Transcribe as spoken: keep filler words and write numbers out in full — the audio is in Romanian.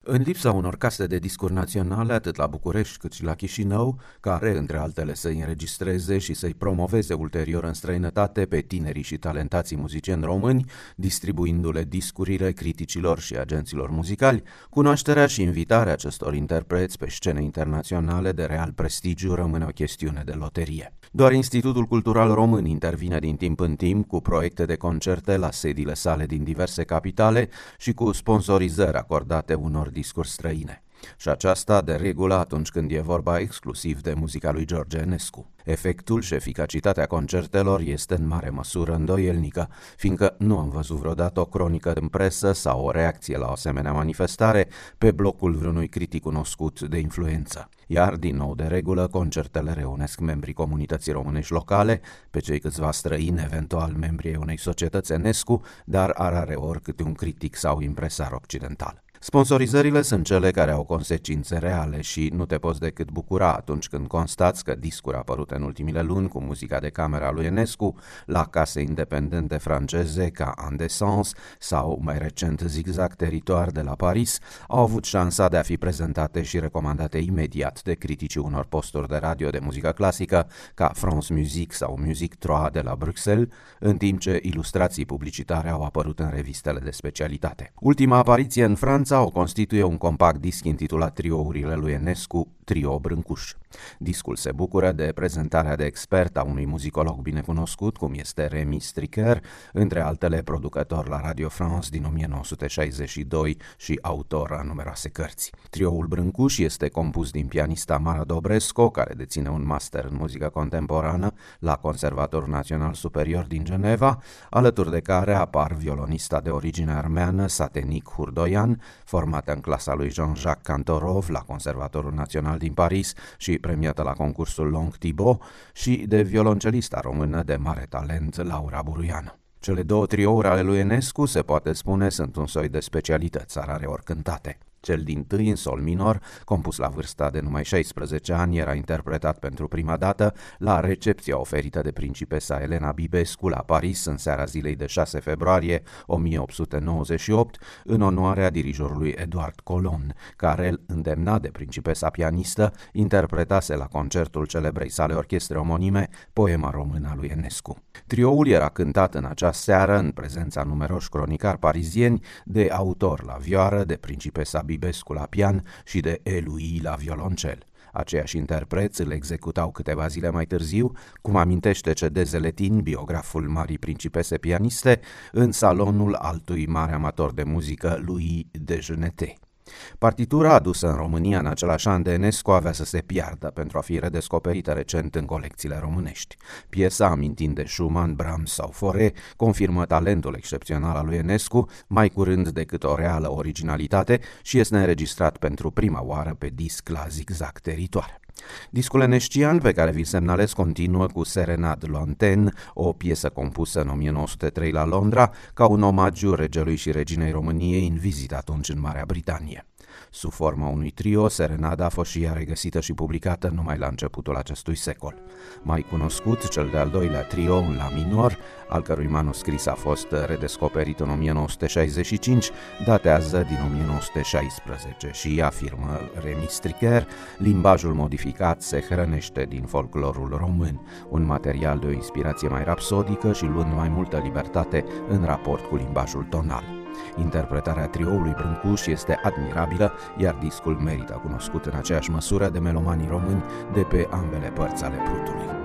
În lipsa unor case de discuri naționale, atât la București cât și la Chișinău, care, între altele, să-i înregistreze și să-i promoveze ulterior în străinătate pe tinerii și talentații muzicieni români, distribuindu-le discurile criticilor și agenților muzicali, cunoașterea și invitarea acestor interpreți pe scene internaționale de real prestigiu rămâne o chestiune de loterie. Doar Institutul Cultural Român intervine din timp în timp cu proiecte de concerte la sediile sale din diverse capitale și cu sponsorizări acordate unor discuri străine. Și aceasta de regulă atunci când e vorba exclusiv de muzica lui George Enescu. Efectul și eficacitatea concertelor este în mare măsură îndoielnică, fiindcă nu am văzut vreodată o cronică în presă sau o reacție la o asemenea manifestare pe blocul vreunui critic cunoscut de influență. Iar, din nou de regulă, concertele reunesc membrii comunității românești locale, pe cei câțiva străini, eventual membrii unei societăți Enescu, dar rareori câte un critic sau impresar occidental. Sponsorizările sunt cele care au consecințe reale și nu te poți decât bucura atunci când constați că discuri apărute în ultimile luni cu muzica de cameră a lui Enescu la case independente franceze ca Andesens sau mai recent Zigzag Territoire de la Paris au avut șansa de a fi prezentate și recomandate imediat de criticii unor posturi de radio de muzică clasică ca France Musique sau Musique trei de la Bruxelles, în timp ce ilustrații publicitare au apărut în revistele de specialitate. Ultima apariție în Franța o constituie un compact disc intitulat Triourile lui Enescu, Trio Brâncuș. Discul se bucură de prezentarea de expert a unui muzicolog binecunoscut, cum este Remy Stricker, între altele producător la Radio France din o mie nouă sute șaizeci și doi și autor a numeroase cărți. Trioul Brâncuș este compus din pianista Mara Dobresco, care deține un master în muzică contemporană la Conservatorul Național Superior din Geneva, alături de care apar violonista de origine armeană Satenik Hurdoyan, formată în clasa lui Jean-Jacques Cantorov la Conservatorul Național din Paris și premiată la concursul Long Thibaut, și de violoncelista română de mare talent Laura Buruian. Cele două triouri ale lui Enescu, se poate spune, sunt un soi de specialități rareori cântate. Cel dintâi, în sol minor, compus la vârsta de numai șaisprezece ani, era interpretat pentru prima dată la recepția oferită de principesa Elena Bibescu la Paris în seara zilei de șase februarie o mie opt sute nouăzeci și opt, în onoarea dirijorului Eduard Colon, care, îndemnat de principesa pianistă, interpretase la concertul celebrei sale orchestre omonime poema română a lui Enescu. Trioul era cântat în acea seară, în prezența numeroși cronicari parizieni, de autor la vioară, de principesa Bibescu la pian și de Elui la violoncel. Aceiași interpreți îl executau câteva zile mai târziu, cum amintește C D Zeletin, biograful marii principese pianiste, în salonul altui mare amator de muzică, lui Dejeunete. Partitura adusă în România în același an de Enescu avea să se piardă pentru a fi redescoperită recent în colecțiile românești. Piesa, amintind de Schumann, Brahms sau Fauré, confirmă talentul excepțional al lui Enescu, mai curând decât o reală originalitate, și este înregistrat pentru prima oară pe disc la Zigzag Territoire. Discul enescian pe care vi-l semnalez continuă cu Serenade Lointaine, o piesă compusă în o mie nouă sute trei la Londra, ca un omagiu regelui și reginei României în vizită atunci în Marea Britanie. Sub forma unui trio, Serenada a fost și ea regăsită și publicată numai la începutul acestui secol. Mai cunoscut, cel de-al doilea trio, în la minor, al cărui manuscris a fost redescoperit în o mie nouă sute șaizeci și cinci, datează din o mie nouă sute șaisprezece și, afirmă Remy Stricker, limbajul modificat se hrănește din folclorul român, un material de o inspirație mai rapsodică și luând mai multă libertate în raport cu limbajul tonal. Interpretarea trioului Brâncuș este admirabilă, iar discul merită cunoscut în aceeași măsură de melomanii români de pe ambele părți ale Prutului.